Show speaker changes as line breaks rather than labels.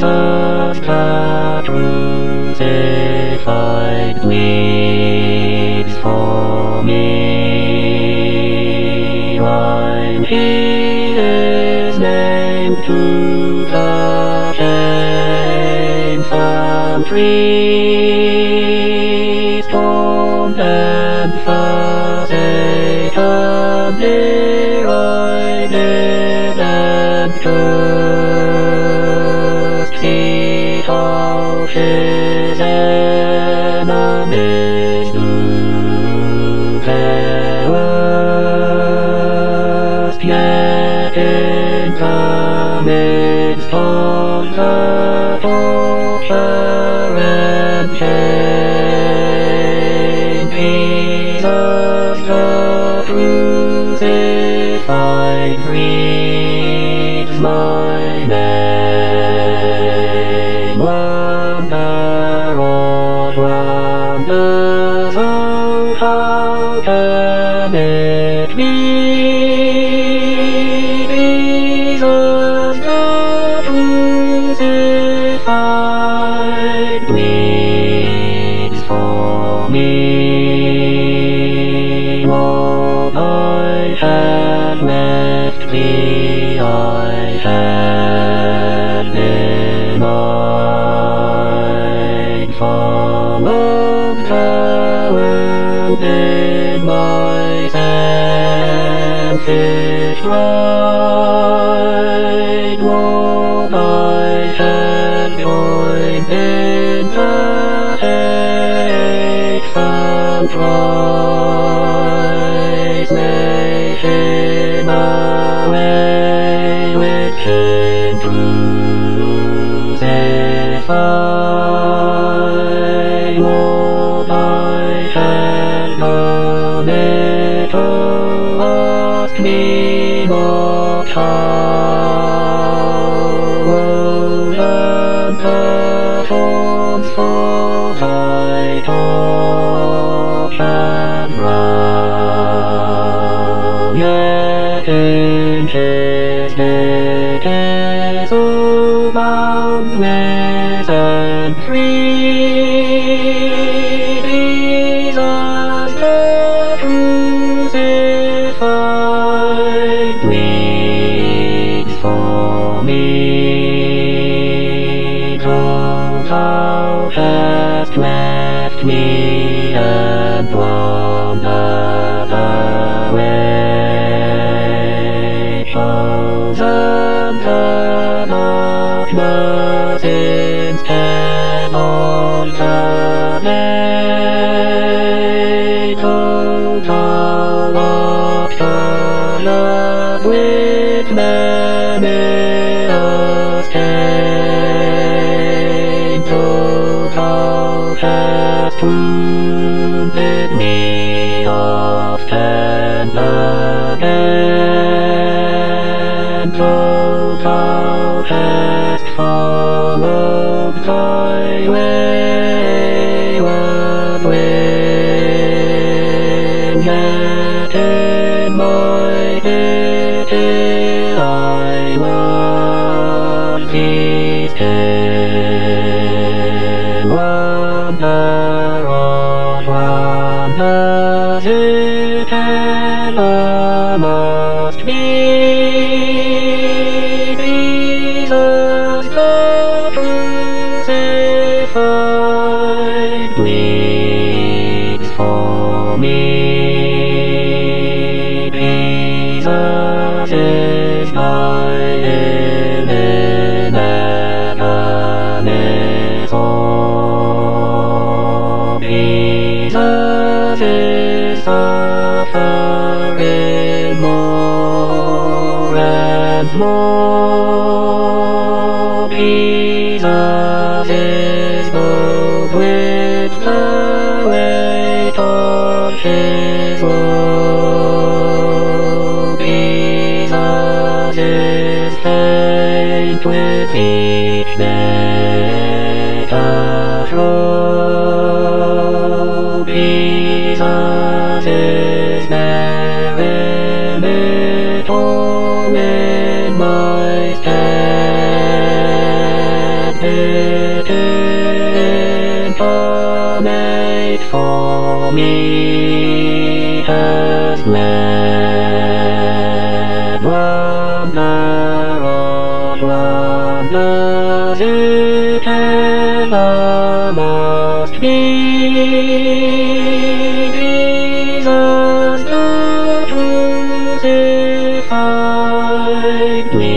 Jesus the crucified bleeds for me. When he is nailed to the shameful tree, scorned and forsaken, derided and cursed, he taught his enemies to their worst. Yet in the midst of the torture and shame, Jesus the crucified breathes my name. Wonder of wonders, oh how can it be? Jesus the crucified bleeds for me. What I had left behind, I had denied. Followed the world in my selfish pride. What I had joined in the hateful prize, laid him away with him crucified. What I had done, it ask me not how. Roland the thorns for thy torch and brown. Yet in his death is so boundless and free. Jesus the crucified bleeds for me. Though thou hast left me and wandered away, chosen the darkness instead of the day, total of the love with many a stain. Thou hast wounded me often again, though thou hast followed thy wayward way. Yet in my pity I would be still. Wonder of wonders, it ever must be. Jesus the crucified bleeds for me. Jesus is my living evanescence. Jesus is suffering more and more. Jesus is bowed with the weight of his woe. Jesus is faint with each bitter throe. Jesus is there in it all in my stead. it incarnate for me has led. Wonder of wonders it ever must be. Jesus the crucified.